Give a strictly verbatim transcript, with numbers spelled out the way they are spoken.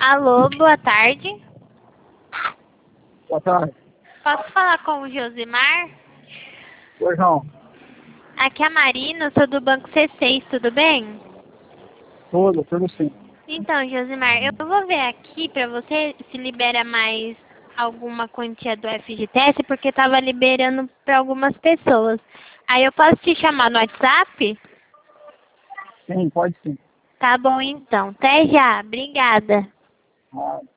Alô, boa tarde. Boa tarde. Posso falar com o Josimar? Pois não. Aqui é a Marina, sou do Banco C seis, tudo bem? Tudo, tudo sim. Então, Josimar, eu vou ver aqui pra você se libera mais alguma quantia do F G T S, porque tava liberando pra algumas pessoas. Aí eu posso te chamar no WhatsApp? Sim, pode sim. Tá bom então. Até já. Obrigada. Ah,